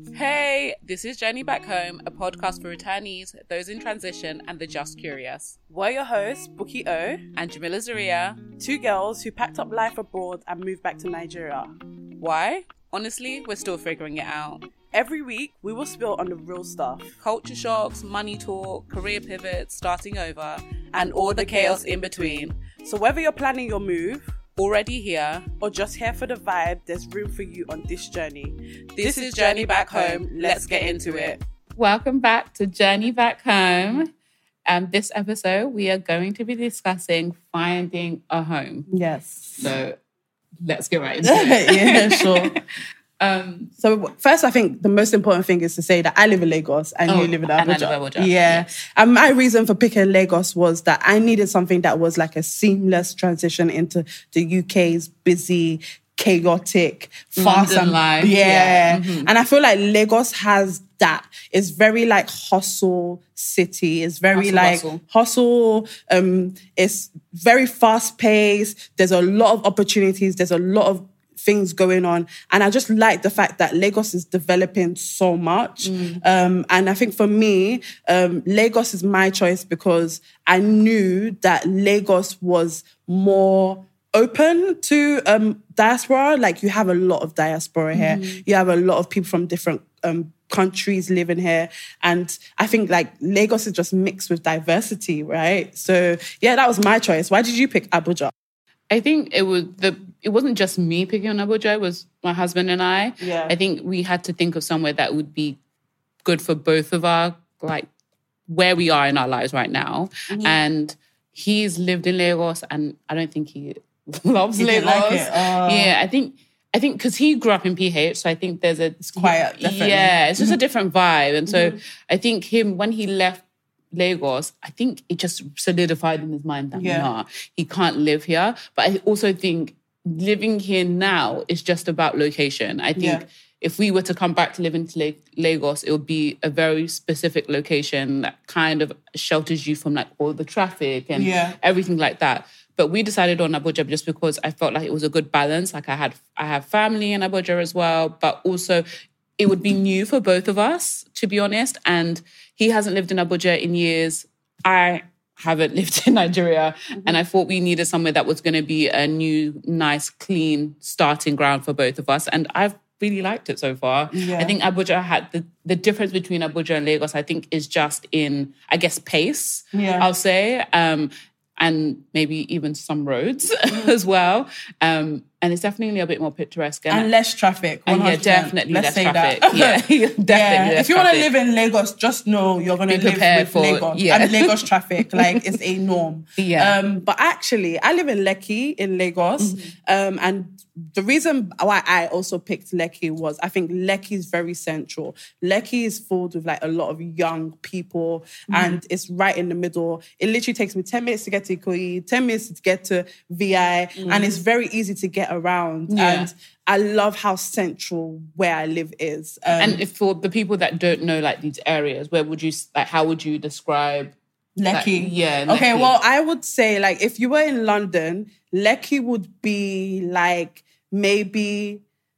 Hey, this is Journey Back Home, a podcast for returnees, those in transition, and the just curious. We're your hosts, Buki O and Jamila Zaria, two girls who packed up life abroad and moved back to Nigeria. Why? Honestly, we're still figuring it out. Every week, we will spill on the real stuff. Culture shocks, money talk, career pivots, starting over, and all the chaos in between. So whether you're planning your move, already here, or just here for the vibe, there's room for you on this journey. This is Journey Back Home. Let's get into it. Welcome back to Journey Back Home. This episode, we are going to be discussing finding a home. Yes. So let's get right into it. Yeah, sure. So first, I think the most important thing is to say that I live in Lagos and you live in Abuja. Yeah. Yes. And my reason for picking Lagos was that I needed something that was like a seamless transition into the UK's busy, chaotic, fast London and life. Yeah. Mm-hmm. And I feel like Lagos has that. It's very like hustle city. It's very hustle. It's very fast paced. There's a lot of opportunities. There's a lot of things going on. And I just like the fact that Lagos is developing so much. And I think for me, Lagos is my choice because I knew that Lagos was more open to diaspora. Like you have a lot of diaspora here. You have a lot of people from different countries living here. And I think like Lagos is just mixed with diversity, right? So yeah, that was my choice. Why did you pick Abuja? I think it wasn't just me picking on Abuja, it was my husband and I. Yeah. I think we had to think of somewhere that would be good for both of our, like, where we are in our lives right now. Mm-hmm. And he's lived in Lagos and I don't think he loves He Lagos. didn't like it. Yeah, I think because he grew up in PH, so I think it's quiet, definitely. Yeah, it's just a different vibe. And so I think when he left Lagos, I think it just solidified in his mind that nah, he can't live here. But I also think living here now is just about location. I think if we were to come back to live in Lagos, it would be a very specific location that kind of shelters you from like all the traffic and everything like that. But we decided on Abuja just because I felt like it was a good balance. Like I have family in Abuja as well, but also it would be new for both of us, to be honest. And he hasn't lived in Abuja in years. I haven't lived in Nigeria. And I thought we needed somewhere that was going to be a new, nice, clean starting ground for both of us. And I've really liked it so far. Yeah. I think Abuja had the difference between Abuja and Lagos, I think, is just in, I guess, pace, I'll say. And maybe even some roads as well. And it's definitely a bit more picturesque. And less traffic. 100%. And yeah, definitely Let's less say traffic. That. Definitely less if you want to traffic. live in Lagos, just know you're going to live with Lagos. And Lagos traffic, like, is a norm. But actually, I live in Lekki in Lagos. And the reason why I also picked Lekki was I think Lekki is very central. Lekki is filled with like a lot of young people and it's right in the middle. It literally takes me 10 minutes to get to Ikoyi, 10 minutes to get to VI, and it's very easy to get around. And I love how central where I live is. And if for the people that don't know like these areas, how would you describe Lekki? Lekki. Okay, well, I would say like if you were in London, Lekki would be like maybe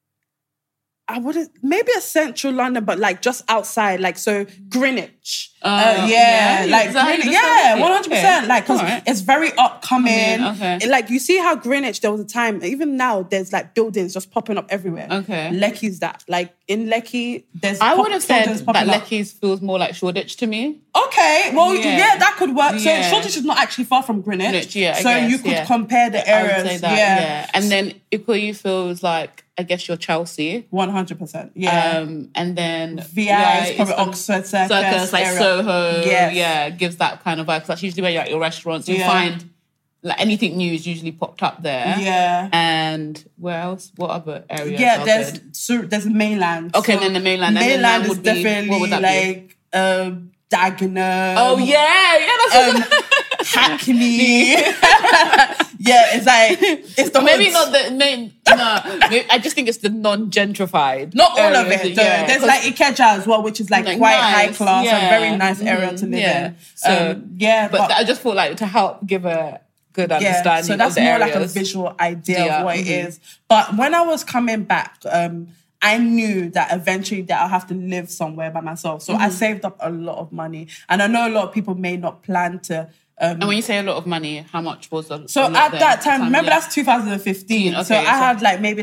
a central London, but like just outside, like so Greenwich. Like exactly. Greenwich, 100%. Like because it's very upcoming. Okay. Like you see how Greenwich, there was a time, even now, there's like buildings just popping up everywhere. Okay. Lekki's that. Like in Lekki, I would have said that Lekki feels more like Shoreditch to me. Okay, well, that could work. So Shoreditch is not actually far from Greenwich. So you could compare the areas. I would say that, And then Ikoyi feels like, I guess, you're Chelsea. 100%, And then VI is probably Oxford Circus like area. Soho. Gives that kind of vibe. Because that's usually where you're at your restaurants. You find like anything new is usually popped up there. Yeah. And where else? What other areas? Yeah, there's mainland. Okay, so then the mainland. Mainland would is definitely what would that like Dagenham. Oh yeah, that's Hackney. It's like it's the maybe not the main. No, I just think it's the non-gentrified. Not all of it. There's like Ikeja as well, which is like quite high class and very nice area to live in. So but I just thought like to help give a good understanding. So that's of the more areas. like a visual idea of what it is. But when I was coming back, I knew that eventually that I'll have to live somewhere by myself. So I saved up a lot of money. And I know a lot of people may not plan to... and when you say a lot of money, how much was the... So at that time, remember that's 2015. Okay, so I had maybe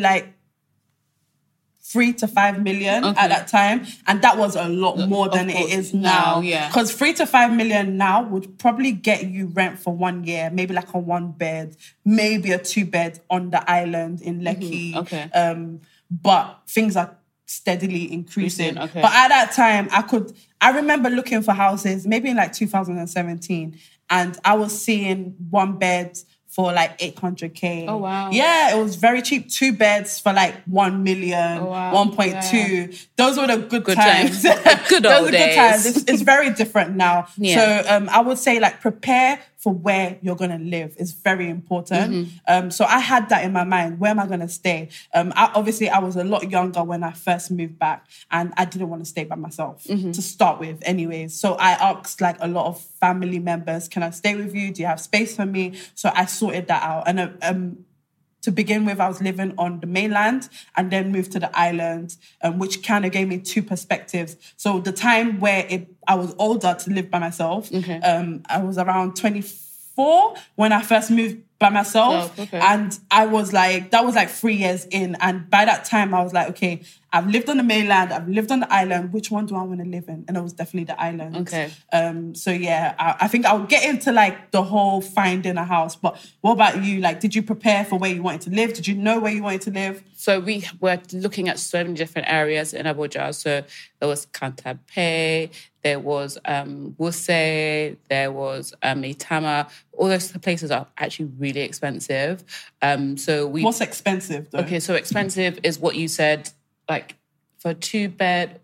3 to 5 million at that time. And that was a lot more than it is now. Because 3 to 5 million now would probably get you rent for 1 year, maybe like a 1 bed, maybe a 2 bed on the island in Lekki. But things are steadily increasing. But at that time, I remember looking for houses, maybe in 2017, and I was seeing 1 bed for 800K. Oh, wow. Yeah, it was very cheap. 2 beds for 1 million, 1.2. Yeah. Those were the good times. Good old days. Good times. It's very different now. So I would say prepare for where you're going to live is very important. So I had that in my mind. Where am I going to stay? Obviously, I was a lot younger when I first moved back, and I didn't want to stay by myself to start with anyways. So I asked a lot of family members, can I stay with you? Do you have space for me? So I sorted that out. And to begin with, I was living on the mainland and then moved to the island, which kind of gave me 2 perspectives. So the time where I was older to live by myself, I was around 24 when I first moved by myself. And I was that was 3 years in. And by that time, I was okay, I've lived on the mainland, I've lived on the island. Which one do I want to live in? And it was definitely the island. So yeah, I think I'll get into the whole finding a house. But what about you? Did you prepare for where you wanted to live? Did you know where you wanted to live? So we were looking at so many different areas in Abuja. So there was Kantape, there was Wuse, there was Maitama. All those places are actually really expensive. What's expensive though? Okay, so expensive is what you said, for a 2-bed,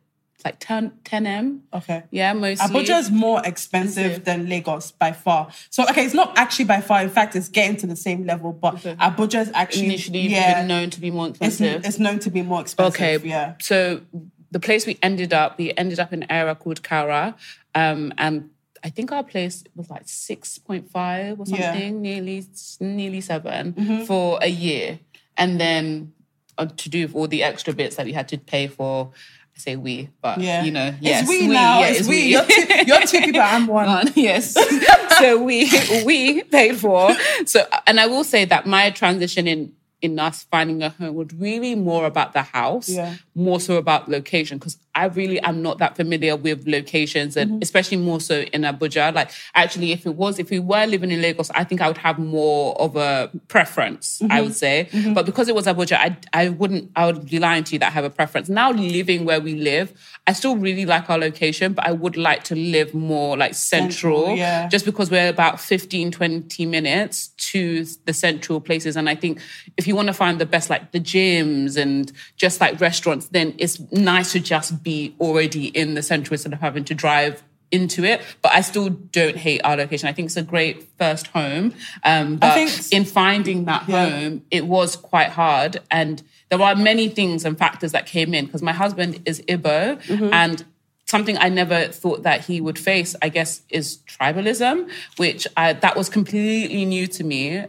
10M. Okay. Yeah, mostly. Abuja is more expensive than Lagos by far. So, it's not actually by far. In fact, it's getting to the same level. But Abuja is actually... Initially been known to be more expensive. It's known to be more expensive, okay. So the place we ended up in an area called Kaura. And I think our place was 6.5 or something, nearly 7 for a year. And then... to do with all the extra bits that we had to pay for, I say we, but yes. It's we now. Yeah, it's we. You're 2 people, I'm 1. Yes. So we paid for. So, and I will say that my transition in us finding a home was really more about the house, more so about location, because I really am not that familiar with locations, and especially more so in Abuja. Actually, if we were living in Lagos, I think I would have more of a preference, I would say. But because it was Abuja, I would be lying to you that I have a preference. Now living where we live, I still really like our location, but I would like to live more central, just because we're about 15, 20 minutes to the central places. And I think if you want to find the best, the gyms and just restaurants, then it's nice to just be already in the central instead of having to drive into it. But I still don't hate our location. I think it's a great first home. But in finding that home, it was quite hard. And there are many things and factors that came in, because my husband is Igbo, and something I never thought that he would face, I guess, is tribalism, which that was completely new to me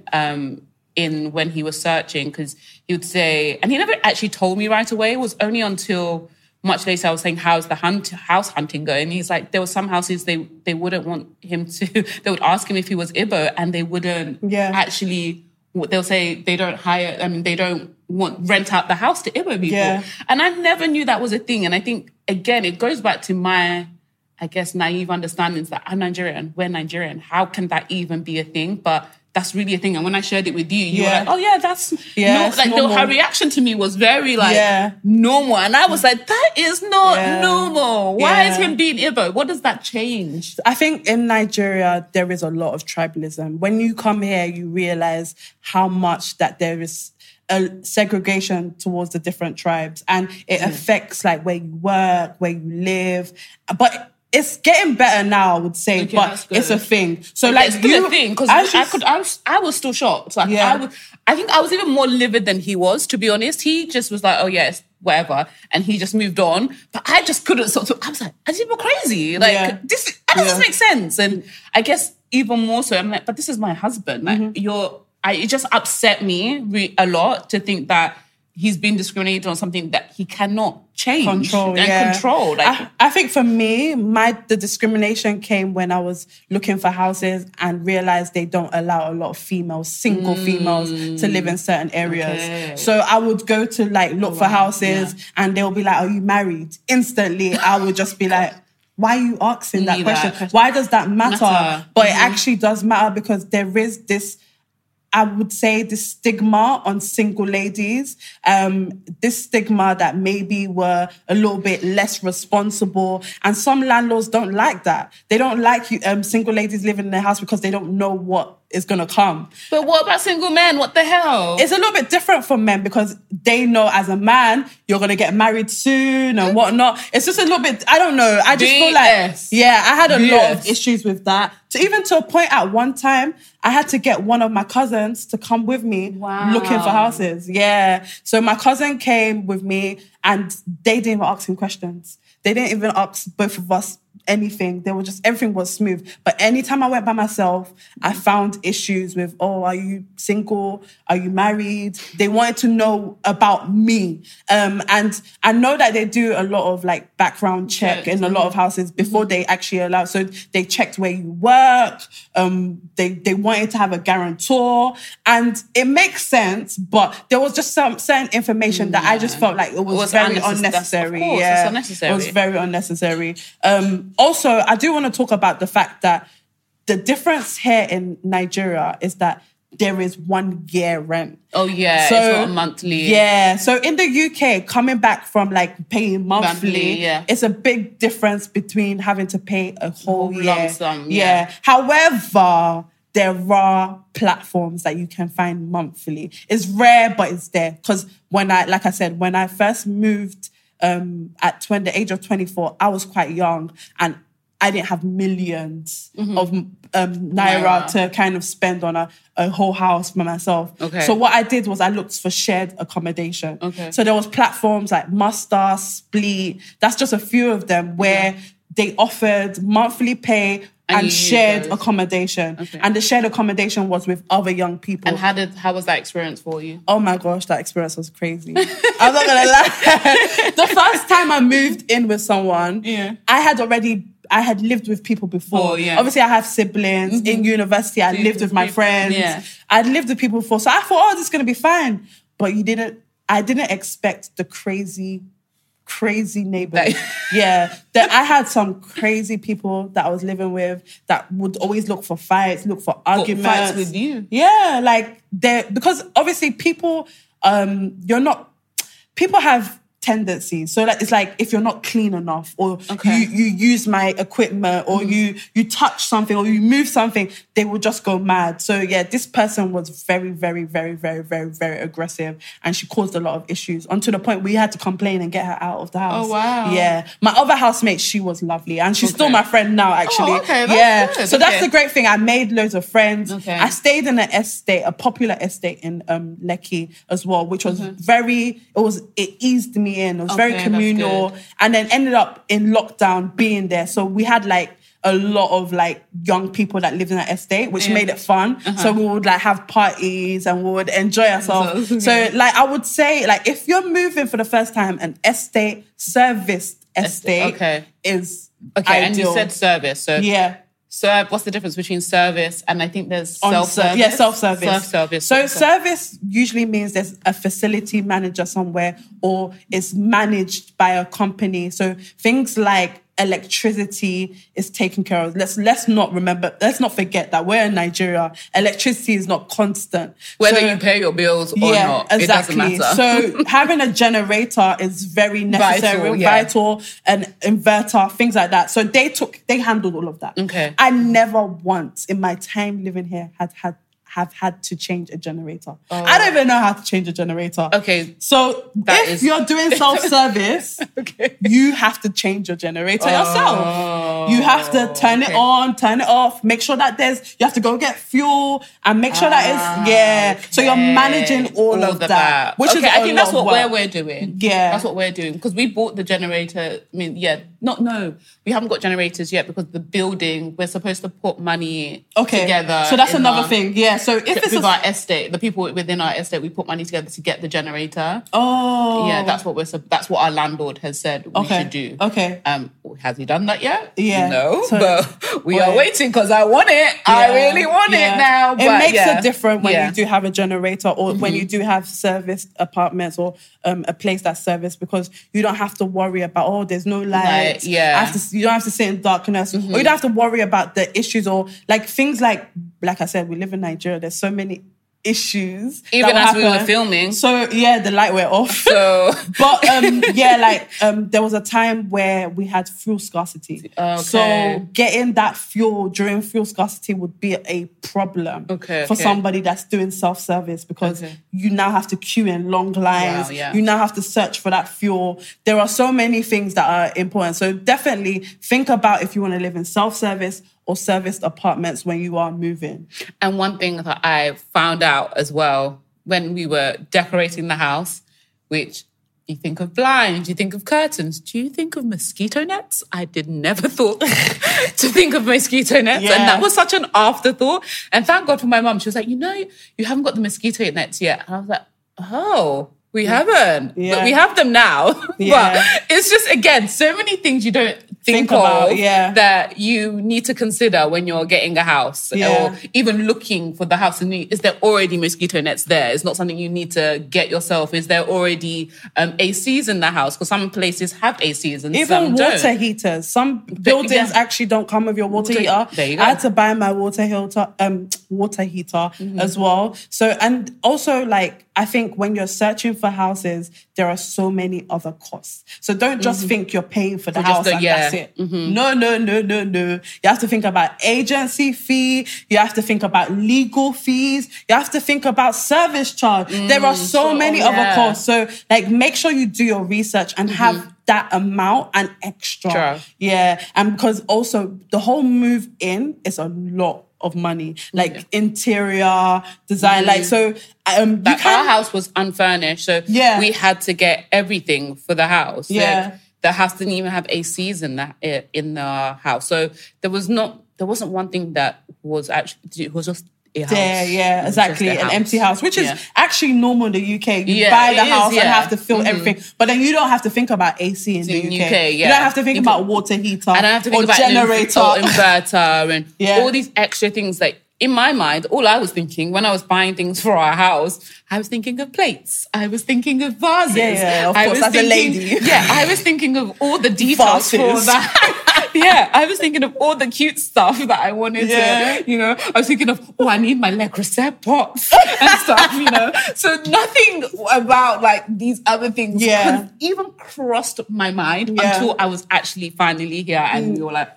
when he was searching, because he would say, and he never actually told me right away. It was only until much later I was saying, how's the house hunting going? He's there were some houses they wouldn't want him to, they would ask him if he was Igbo, and they wouldn't actually, they'll say they don't they don't rent out the house to Igbo people. And I never knew that was a thing. And I think, again, it goes back to my, I guess, naive understandings that I'm Nigerian, we're Nigerian. How can that even be a thing? But that's really a thing. And when I shared it with you, you were like, oh yeah, that's normal. Her reaction to me was very normal. And I was like, that is not normal. Why is him being Igbo? What does that change? I think in Nigeria, there is a lot of tribalism. When you come here, you realize how much that there is a segregation towards the different tribes, and it affects where you work, where you live. But it's getting better now, I would say, but it's a thing. So it's still a thing, because I was still shocked. I think I was even more livid than he was, to be honest. He just was oh yes, whatever, and he just moved on. But I just couldn't I was like, I think we're crazy. This doesn't make sense. And I guess even more so, I'm but this is my husband. It just upset me a lot to think that he's been discriminated on something that he cannot change control. Like, I think for me, the discrimination came when I was looking for houses and realized they don't allow a lot of single females to live in certain areas. Okay. So I would go to like look for houses and they'll be like, "Are you married?" Instantly, I would just be like, why are you asking that question? Why does that matter? But it actually does matter because there is this, I would say, this stigma on single ladies, this stigma that maybe were a little bit less responsible. And some landlords don't like that. They don't like single ladies living in their house because they don't know what is going to come. But what about single men? What the hell? It's a little bit different for men because they know as a man, you're going to get married soon and whatnot. It's just a little bit, I don't know. I just feel like, I had a lot of issues with that. Even to a point at one time, I had to get one of my cousins to come with me looking for houses. Yeah. So my cousin came with me and they didn't even ask him questions. They didn't even ask both of us anything. They were just, everything was smooth. But anytime I went by myself, I found issues with, are you single? Are you married? They wanted to know about me. And I know that they do a lot of like background check in a lot of houses before they actually allow. So they checked where you work. They wanted to have a guarantor. And it makes sense, but there was just some certain information that I just felt like it was very unnecessary. Of course, it's unnecessary. It was very unnecessary. Also, I do want to talk about the fact that the difference here in Nigeria is that there is 1 year rent. Oh, yeah. So, it's not a monthly. Yeah. So in the UK, coming back from like paying monthly, it's a big difference between having to pay a whole year. Lump sum, However, there are platforms that you can find monthly. It's rare, but it's there. Because when I first moved at the age of 24, I was quite young and I didn't have millions of naira to kind of spend on a whole house for myself. Okay. So what I did was I looked for shared accommodation. Okay. So there was platforms like Muster, Split. That's just a few of them where they offered monthly pay and shared accommodation. Okay. And the shared accommodation was with other young people. And how was that experience for you? Oh my gosh, that experience was crazy. I'm not gonna lie. The first time I moved in with someone, I had lived with people before. Obviously, I have siblings. In university, I lived with my friends. I'd lived with people before. So I thought, this is going to be fine. But I didn't expect the crazy neighbors. I had some crazy people that I was living with that would always look for fights, look for arguments. Fights with you? Yeah, because obviously people, people have tendencies. So it's like if you're not clean enough or you use my equipment or you touch something or you move something, they will just go mad. So this person was very, very, very, very, very, very aggressive and she caused a lot of issues until the point we had to complain and get her out of the house. Oh, wow. Yeah. My other housemate, she was lovely and she's still my friend now, actually. Oh, okay. That's good. So that's the great thing. I made loads of friends. Okay. I stayed in an estate, a popular estate in Lekki as well, which was it eased me in. It was very communal and then ended up in lockdown being there. So we had a lot of young people that lived in that estate, which made it fun. So we would have parties and we would enjoy ourselves. So I would say if you're moving for the first time, an serviced estate is ideal. And you said service. So what's the difference between service and I think there's self-service? Yeah, self-service. Self-service. So service usually means there's a facility manager somewhere or it's managed by a company. So things like electricity is taken care of. Let's not forget that we're in Nigeria. Electricity is not constant. Whether you pay your bills or not, exactly. It doesn't matter. So having a generator is very necessary, vital, an inverter, things like that. So they handled all of that. Okay. I never once in my time living here have had to change a generator. Oh. I don't even know how to change a generator. Okay. So if you're doing self-service, you have to change your generator yourself. You have to turn it on, turn it off, make sure that you have to go get fuel and make sure that it's, So you're managing all of that. Which is I think that's what we're doing. Yeah. That's what we're doing. Because we bought the generator. I mean, we haven't got generators yet because the building, we're supposed to put money together. So that's another thing. Yeah. So if it's with our estate, the people within our estate, we put money together to get the generator. Oh. Yeah, that's what our landlord has said we should do. Okay. Has he done that yet? Yeah. No, but we are waiting because I want it. Yeah. I really want it now. But it makes a difference when you do have a generator or when you do have serviced apartments or a place that's serviced, because you don't have to worry about, there's no lights. You don't have to sit in darkness. Or you don't have to worry about the issues or like things like I said, we live in Nigeria. There's so many issues even as we were filming, so the light went off, so but there was a time where we had fuel scarcity, so getting that fuel during fuel scarcity would be a problem for somebody that's doing self-service, because you now have to queue in long lines. You now have to search for that fuel. There are so many things that are important, so definitely think about if you want to live in self-service or serviced apartments when you are moving. And one thing that I found out as well when we were decorating the house, which you think of blinds, you think of curtains, do you think of mosquito nets? I did never thought to think of mosquito nets. And that was such an afterthought. And thank God for my mum. She was like, you haven't got the mosquito nets yet. And I was like, we haven't. But we have them now. But it's just, again, so many things you don't think of that you need to consider when you're getting a house or even looking for the house. And is there already mosquito nets there? It's not something you need to get yourself. Is there already ACs in the house? Because some places have ACs and even some don't. Water heaters. Some buildings actually don't come with your water heater. There you go. I had to buy my water heater as well. So, and also I think when you're searching for houses, there are so many other costs. So don't just think you're paying for the house and that's it. No. You have to think about agency fee. You have to think about legal fees. You have to think about service charge. There are so many other costs. So make sure you do your research and have that amount and extra. Yeah. And because also the whole move in is a lot of money, interior design, our house was unfurnished, so we had to get everything for the house. The house didn't even have ACs in the house, so there wasn't one thing that was actually, it was just a house. Exactly, an empty house, which is actually normal in the UK. You buy the house and have to fill everything, but then you don't have to think about AC in the UK. You don't have to think about water heater, I don't have to think about generator, inverter, and all these extra things. In my mind, all I was thinking when I was buying things for our house, I was thinking of plates. I was thinking of vases. Of course, as a lady. I was thinking of all the details for that. I was thinking of all the cute stuff that I wanted to, I was thinking of, I need my Le Creuset pots and stuff, So nothing about these other things even crossed my mind until I was actually finally here and we were like,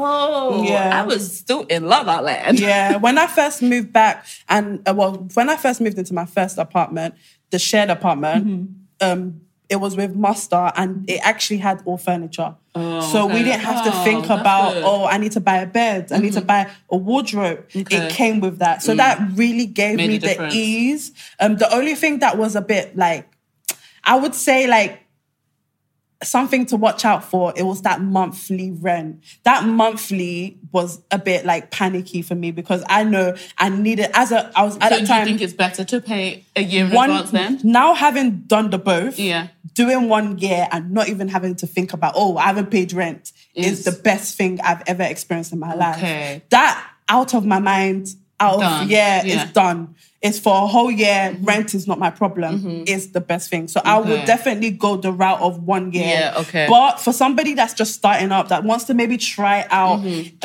I was still in La La Land. When I first moved back when I first moved into my first apartment, the shared apartment, it was with Muster and it actually had all furniture. So we didn't have to think about, I need to buy a bed, I need to buy a wardrobe. It came with that. So that really gave me the ease. The only thing that was a bit I would say something to watch out for, it was that monthly rent. That monthly was a bit panicky for me because I know I needed, I was at that time. Do you think it's better to pay a year in advance then? Now having done the both, doing 1 year and not even having to think about, I haven't paid rent is the best thing I've ever experienced in my life. That out of my mind, it's done. It's for a whole year. Rent is not my problem. It's the best thing. So I would definitely go the route of 1 year. But for somebody that's just starting up, that wants to maybe try out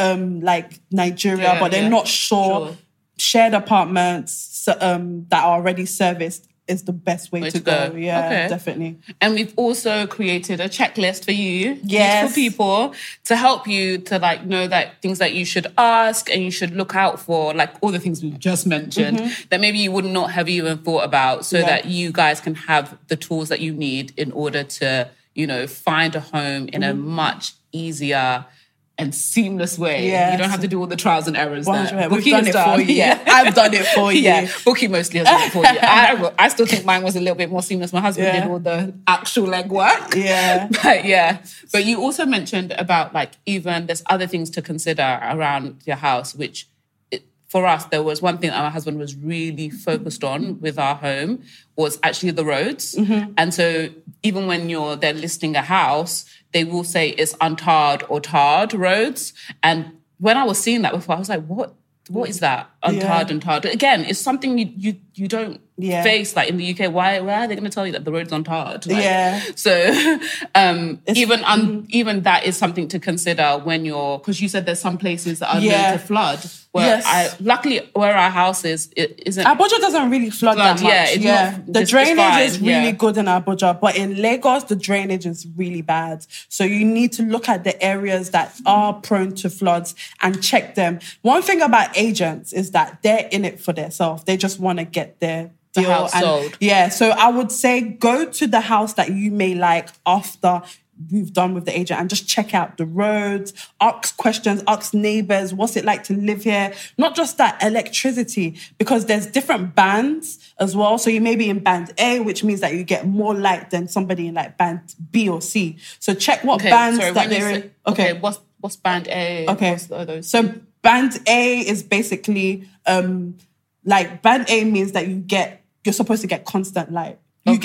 Nigeria, but they're not sure, shared apartments that are already serviced is the best way to go. Definitely. And we've also created a checklist for you, for people, to help you to know that things that you should ask and you should look out for, all the things we've just mentioned that maybe you would not have even thought about, so that you guys can have the tools that you need in order to find a home in a much easier and seamless way. Yes. You don't have to do all the trials and errors. 100%. Bookie We've done has it for you. Yeah. I've done it for you. Yeah, Bookie mostly has done it for you. I still think mine was a little bit more seamless. My husband did all the actual legwork. Yeah. But you also mentioned about like even there's other things to consider around your house, which for us, there was one thing that my husband was really focused on with our home was actually the roads. And so even when you're there listing a house, they will say it's untarred or tarred roads. And when I was seeing that before, I was like, what is that? Untarred and tarred. Again, it's something you don't face like in the UK. Why are they going to tell you that the road's untarred? Like, so even that is something to consider when you're, because you said there's some places that are known to flood. Where luckily where our house is, it isn't. Abuja doesn't really flood that much. The drainage is really good in Abuja, but in Lagos, the drainage is really bad. So you need to look at the areas that are prone to floods and check them. One thing about agents is that they're in it for themselves. They just want to get their deal. The house sold. Yeah, so I would say go to the house that you may like after we've done with the agent and just check out the roads, ask questions, ask neighbours, what's it like to live here? Not just that, electricity, because there's different bands as well. So you may be in band A, which means that you get more light than somebody in like band B or C. So check what bands that they're in. Okay, what's band A? Okay, so band A is basically like band A means that you're supposed to get constant light.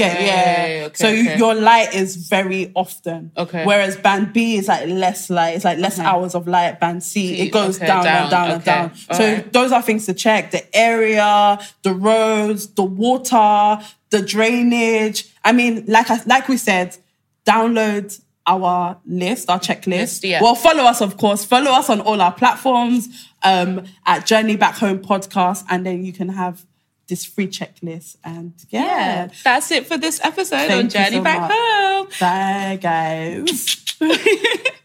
Your light is very often. Okay. Whereas band B is like less light. It's like less hours of light. Band C, it goes down and down and down. So those are things to check. The area, the roads, the water, the drainage. I mean, like we said, download our list, our checklist. Well, follow us, of course. Follow us on all our platforms at Journey Back Home Podcast, and then you can have this free checklist. And that's it for this episode on Journey Back Home. Bye, guys.